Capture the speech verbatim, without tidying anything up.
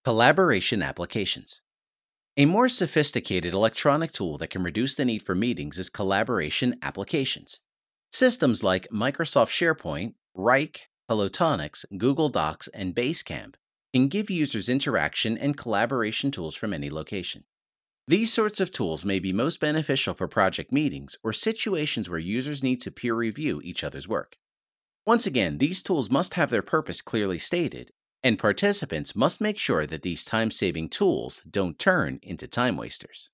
Collaboration applications. A more sophisticated electronic tool that can reduce the need for meetings is collaboration applications. Systems like Microsoft SharePoint, Wrike, Pelotonics, Google Docs, and Basecamp can give users interaction and collaboration tools from any location. These sorts of tools may be most beneficial for project meetings or situations where users need to peer review each other's work. Once again, these tools must have their purpose clearly stated, and participants must make sure that these time-saving tools don't turn into time wasters.